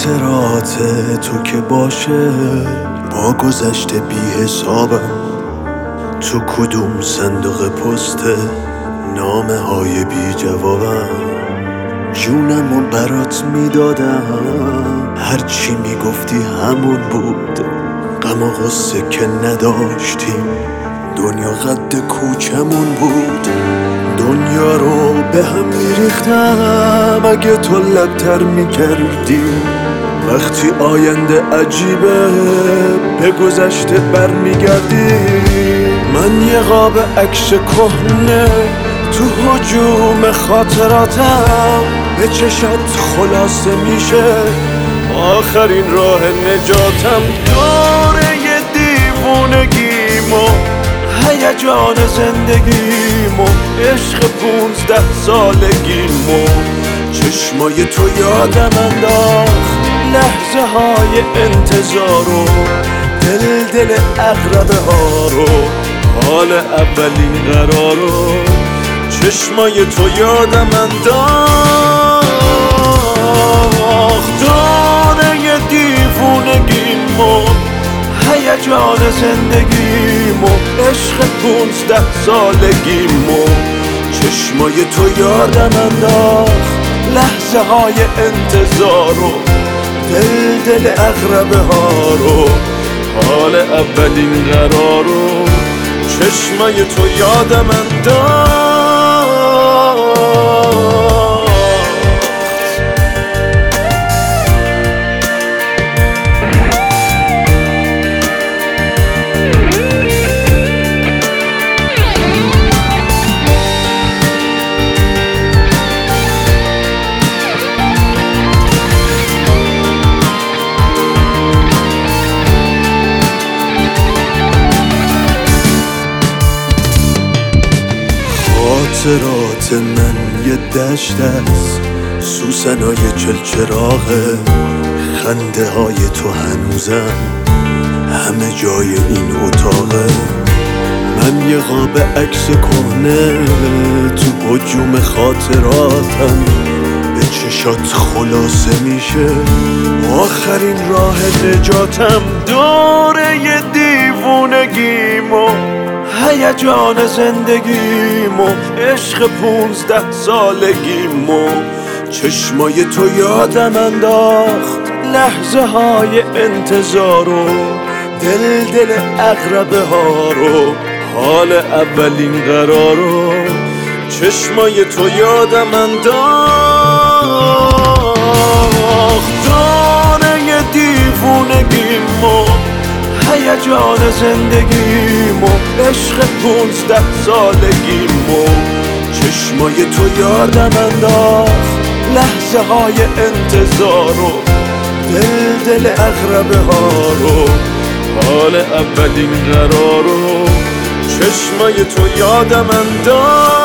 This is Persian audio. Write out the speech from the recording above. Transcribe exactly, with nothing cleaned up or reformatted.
خاطرات تو که باشه با گذشته بی حسابم، تو کدوم صندوق پست نامه های بی جوابم، جونمو برات میدادم، هرچی میگفتی همون بود، غم و غصه که نداشتیم، دنیا قد کوچمون بود، دنیا رو به هم میریختم اگه تو لبتر میکردی، وقتی آینده عجیبه به گذشته برمیگردی، من یه قاب عکس کهنه تو هجوم خاطراتم، به چشات خلاصه میشه آخرین راه نجاتم، دوره دیوونگیمو هیجان زندگیمو عشق پونزده سالگیمو، چشمای تو یادم انداخت لحظه های انتظارو، دل دل اقربه ها رو، حال اولین قرارو، چشمای تو یادم انداخت دوره دیوونگیمو هیجان زندگیمو عشق پونزده سالگیمو، چشمای تو یادم انداخت لحظه های انتظارو، دل دل اقربه ها رو، حال اولین قرارو، چشمای تو یادم انداخت. خاطرات من یه دشت است، سوسنای چلچراغه، خنده های تو هنوزم همه جای این اتاقه، من یه قاب عکس کهنه تو هجوم خاطراتم، به چشات خلاصه میشه آخرین راه نجاتم، دوره دیوونگیمو هیجان زندگیمو عشق پونزده سالگیمو، چشمای تو یادم انداخت لحظه های انتظارو، دل دل اقربه ها رو، حال اولین قرارو، چشمای تو یادم انداخت دوره دیوونگیمو هیجان زندگیمو عشق پونزده سالگیمو، چشمای تو یادم انداخت لحظه های انتظارو، دل دل اقربه ها رو، حال اولین قرارو، چشمای تو یادم انداخت.